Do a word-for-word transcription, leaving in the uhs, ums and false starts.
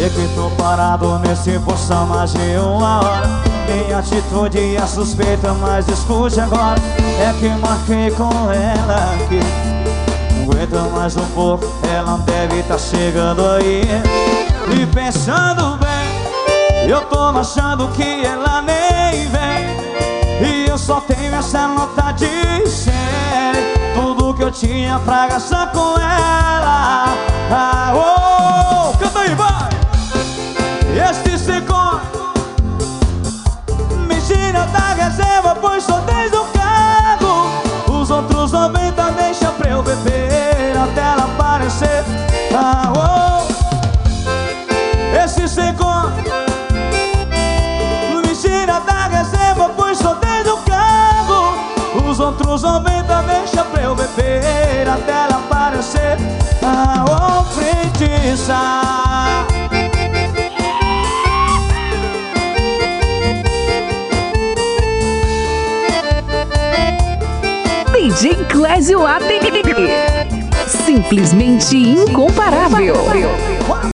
E que tô parado nesse posto há mais de uma hora. Minha atitude é suspeita, mas escute agora. É que marquei com ela que não aguenta mais um pouco, ela deve tá chegando aí. E pensando bem, eu tô achando que ela nem vem. E eu só tenho essa nota de cem, tudo que eu tinha pra gastar com ela. Ah, oh, canta aí, vai! Este segundo me tira da reserva, pois só desde o cargo. Os outros noventa deixa pra eu beber até ela aparecer. Ah, oh, esse segundo me tira da reserva, pois só desde o cargo. Os outros noventa deixa pra eu beber até ela aparecer. Ah, oh, feitiça. D J Clésio A D, simplesmente incomparável.